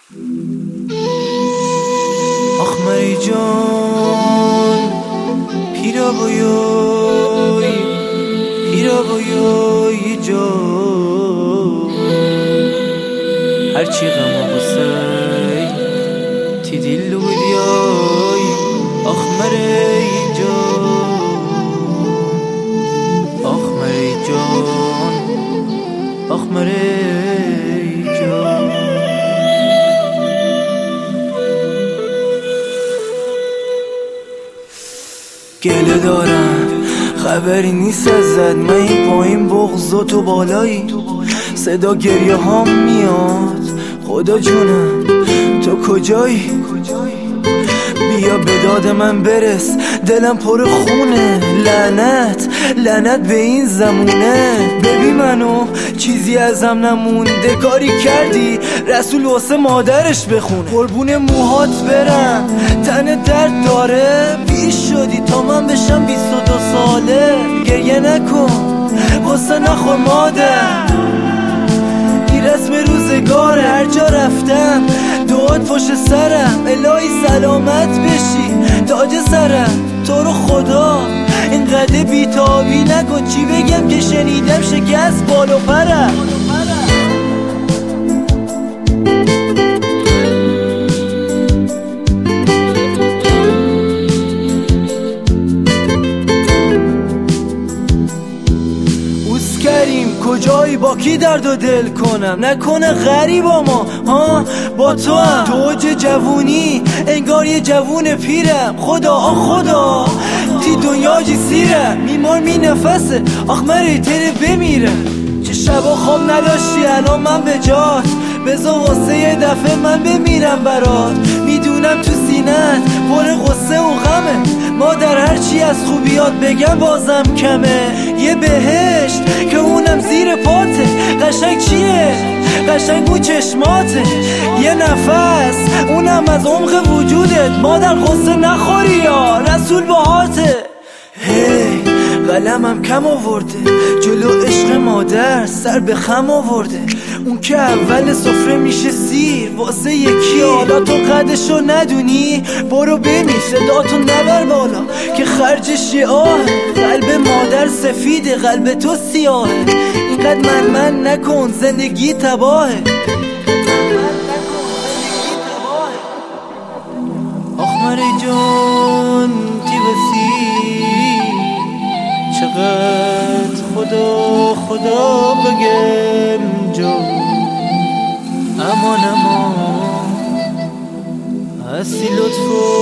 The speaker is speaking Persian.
آخ مری جان پیرا بایوی جان هرچی غم و غصه تی دل بودیای آخ مری جان آخ مری جان آخ مری جان گله دارم خبری نیست ازت، من این پایین بغض و تو بالایی، صدا گریه هام میاد خدا جونم تو کجایی؟ بیا به داد من برس دلم پر خونه، لعنت به این زمونه. ببین منو چیزی ازم نمونده، کاری کردی رسول واسه مادرش بخونه. قربون موهات برم تن درد داره، بیش شدی تا من بشم 22 ساله. گریه نکن واسه نخور مادر، این رسم روزگاره. هر جا رفتم دعات پشت سرم، الهی سلامت بشی تاج سرم. تو رو خدا اینقدر بیتابی نکن، چی بگم که شنیدم شکست بال و پرم. کریم کجایی با کی درد و دل کنم؟ نکنه غریبا ما با تو هم تو اوج جوونی انگار یه جوون پیرم. خدا تی دنیا جی سیرم، میمار می نفسه آخ مری تره بمیره. چه شبا خواب نداشتی الان من به جات، بذار واسه یه دفعه من بمیرم برات. میدونم تو سینت پر غصه و غمه، مادر هرچی از خوبیات بگم بازم کمه. یه بهشت که اونم زیر پاته، قشنگ چیه؟ قشنگ اون چشماته. یه نفس اونم از عمق وجودت، مادر غصه نخوری یا رسول باهاته. هی قلمم کم آورده جلو عشق مادر، سر به خم آورده. اون که اول سفره میشه سیر واسه یکی، حالا تو قدشو ندونی برو بمیر. صداتو نبر بالا که خرجش یه آه، قلب مادر سفیده قلب تو سیاهه. اینقدر من نکن زندگی تباهه. آخ مری جان تی بسی چقدر خدا بگم جان. امان هستی لطفو